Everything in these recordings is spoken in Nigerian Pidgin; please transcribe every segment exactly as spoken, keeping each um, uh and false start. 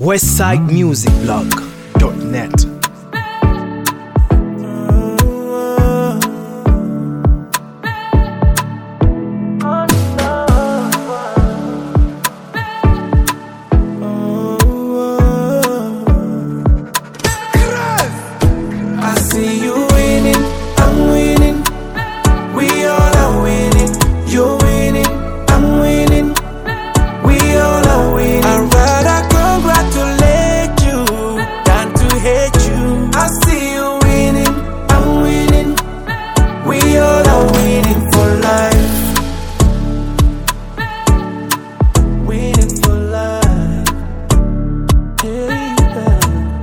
westside music blog dot net. I see you winning, I'm winning. We all are winning. You're winning, I'm winning. We all are winning. I'd rather congratulate you than to hate you. I see you winning, I'm winning. We all are winning for life. Winning for life. Yeah.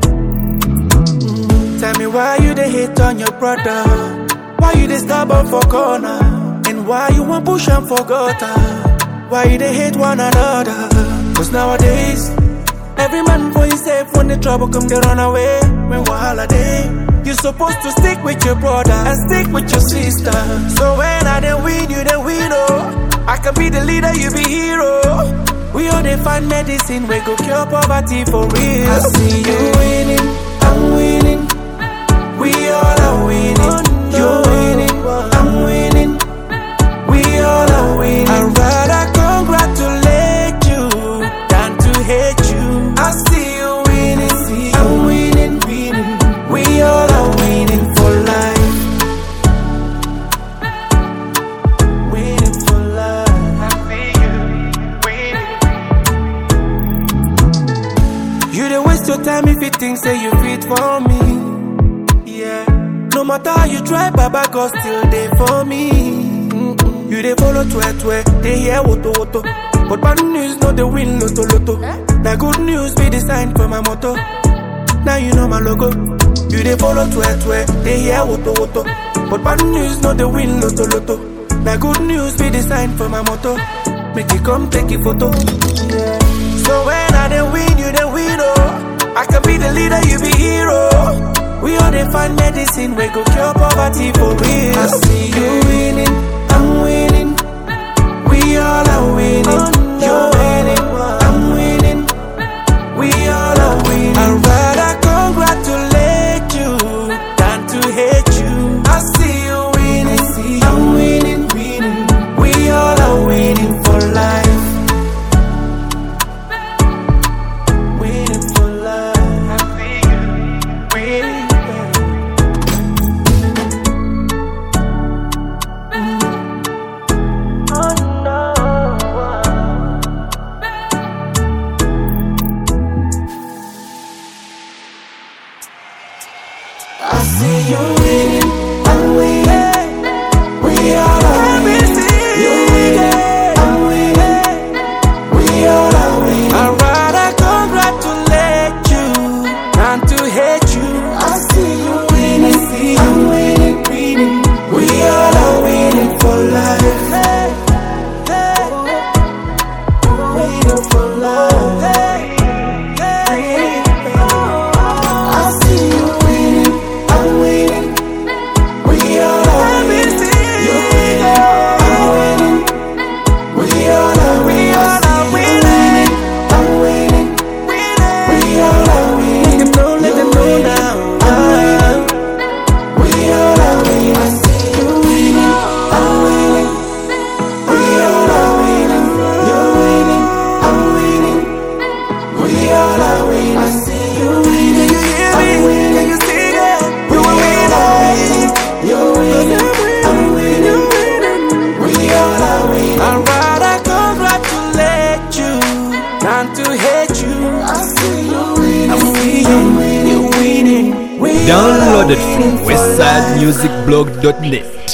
Tell me why you dey hate on your brother? Why you dey stubborn for corner? And why you want push am for gutter? Why you dey hate one another? Cause nowadays, every man for himself. When the trouble come, they run away. When wahala dey, you supposed to stick with your brother and stick with your sister. So when I dey win, you dey win, oh. I can be the leader, you be hero. We all dey find medicine, we go cure poverty for real. I see you winning, I'm winning. We all are winning. You're winning, I'm winning. We all are winning. I'd rather congratulate you than to hate you. I see you winning, I'm winning, winning. We all are winning for life. Winning for life. I see you winning. You dey waste your time if you think say you fit for me. Yeah. No matter how you try, Baba God still there for me. Mm-mm. You dey follow twe twe, they hear woto woto. But bad news no they win loto loto. Now good news be the sign for my motto. Now you know my logo. You dey follow twe twe, they hear woto woto. But bad news no they win loto loto. Now good news be the sign for my motto. Make you come take a photo. Yeah. So when I dey win, you dey win, oh. I can be the leader, you be hero. We all dey find medicine, we go cure poverty for real. I see you winning, I'm winning. We all are winning. You're winning, I'm winning. We all are winning. I'd rather congratulate you than to hate you. I see you winning, I'm winning, winning. We all are winning for life. Winning for life. I see you winning. I see you winning, I'm winning. We all are winning. You're winning, I'm winning. We all are winning. I'd rather congratulate you than to hate you. I see you winning, I'm winning, winning. We all are winning for life. Winning for life. I see you winning, I'm winning. We all are winning. You're winning, I'm winning. We all are winning. I'm winning. We all are winning. Let them know, let them know now. I'm winning. We all are winning. I see you winning, I'm winning. We all are winning. You're winning, I'm winning. We all are winning. I see you winning, I'm winning. Can you see that? You are winning. You're winning, I'm winning. We all are winning. I'd rather congratulate you than to hate you. I see you winning, I'm winning. You're winning. We all are Downloaded winning from for westside life. music blog dot net.